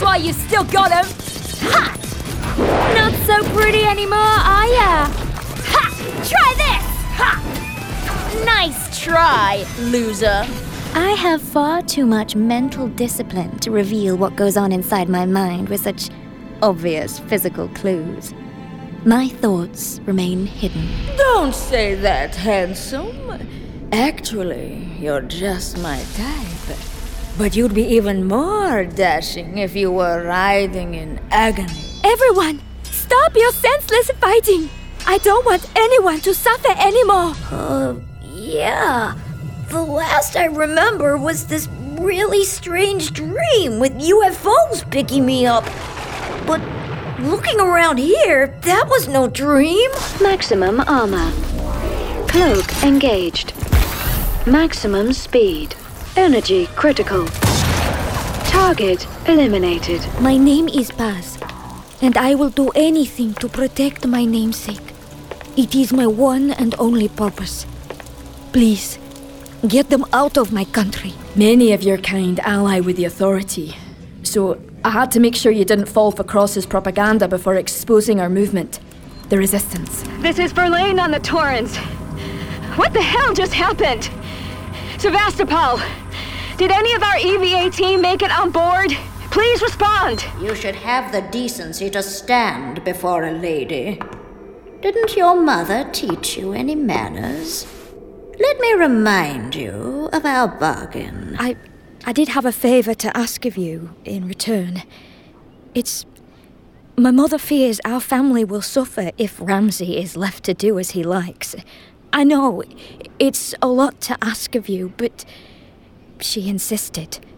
why you still got him. Ha! Not so pretty anymore, are ya? Ha! Try this! Ha! Nice try, loser. I have far too much mental discipline to reveal what goes on inside my mind with such obvious physical clues. My thoughts remain hidden. Don't say that, handsome. Actually, you're just my type. But you'd be even more dashing if you were writhing in agony. Everyone, stop your senseless fighting. I don't want anyone to suffer anymore. Yeah. The last I remember was this really strange dream with UFOs picking me up. But looking around here, that was no dream. Maximum armor. Cloak engaged. Maximum speed. Energy critical. Target eliminated. My name is Paz, and I will do anything to protect my namesake. It is my one and only purpose. Please, get them out of my country. Many of your kind ally with the authority. So I had to make sure you didn't fall for Cross's propaganda before exposing our movement. The resistance. This is Verlaine on the Torrens. What the hell just happened? Sevastopol, did any of our EVA team make it on board? Please respond. You should have the decency to stand before a lady. Didn't your mother teach you any manners? Let me remind you of our bargain. I did have a favor to ask of you in return. My mother fears our family will suffer if Ramsay is left to do as he likes. I know, it's a lot to ask of you, but she insisted.